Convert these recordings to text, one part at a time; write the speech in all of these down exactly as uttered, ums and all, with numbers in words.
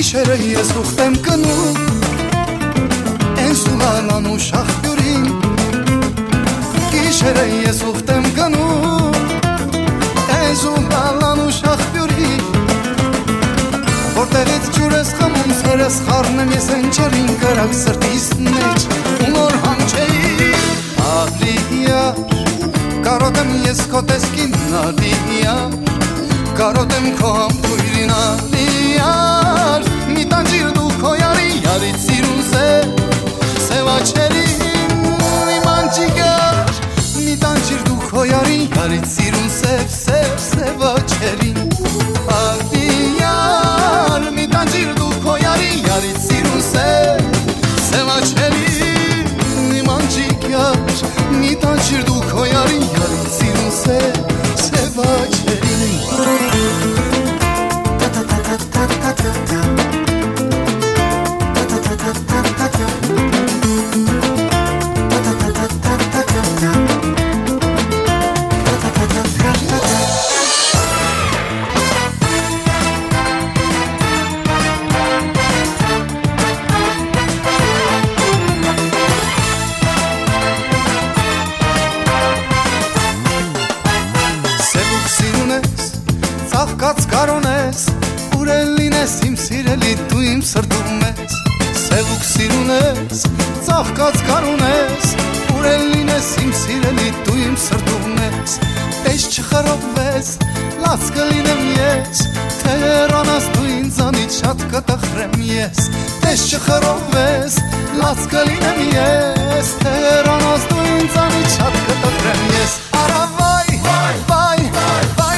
Գիշերը ես ուխտ եմ կնում Են սուլալան ու շախյուրին Գիշերը ես ուխտ եմ կնում Են սուլալան ու շախյուրին Որտեղից ջուր ես խմում Սերես խառնեմ ես ընջերին Գրակ սրտիս մեջ ու նոր հանչեի Ալիյար Կարոտ եմ ես քո տեսքին Ալիյար Կարոտ եմ քո համբույրին Ալիյար Մի տանջիր դու քո յարի Յարից սիրուն սև Սև աչերին Իմ անջիգար Մի տանջիր դու քո յարի Յարից սիրուն սև Սև սև աչերին Ալիյար Մի տանջիր դու քո յարի Յարից սիրուն սև Սև աչերին Իմ անջիգար Մի տանջիր դու քո յարի Յարից սիրուն սև Սև աչերին Ծաղկած կարոն ես, ուր էլ լինես իմ սիրելի դու իմ սրտում ես Սևուկ սիրուն ես, ծաղկած կարոն ես, ուր էլ լինես իմ սիրելի դու իմ սրտում ես Տես չխրովես, լաց կլինեմ ես, թե հեռանաս դու ինձանից շատ կտխրեմ ես Տես չխրովես, լաց կլինեմ ես, թե հեռանաս դու ինձանից շատ կտխրեմ ես Արավայ, վայ, վայ, վայ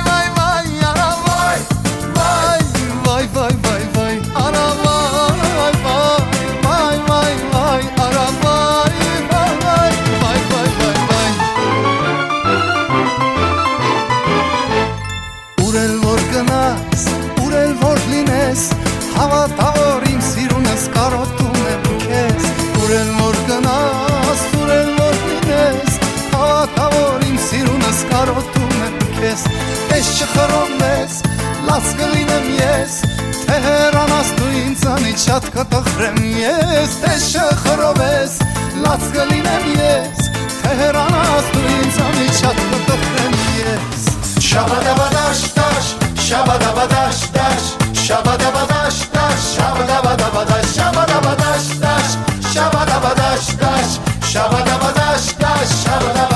Հավատա որ իմ սիրունս կարոտում եմ քեզ Ուր էլ որ գնաս, ուր էլ որ լինես Հավատա որ իմ սիրունս կարոտում եմ քեզ Տես չխրովես, լաց կլինեմ ես Թե հեռանաս դու ինձանից շատ կտխրեմ ես Տես չխրովես, լաց կլինեմ ես Թե հեռանաս դու ինձանից շատ կտխրեմ ես Շաբադաբադաշ դաշ, շաբադաբադաշ դաշ Շաբադաբադաշ դաշ, շաբադաբադաբադաշ, շաբադաբադաշ դաշ Շաբադաբադաշ դաշ, շաբադաբադաշ դաշ, շաբադաբադաշ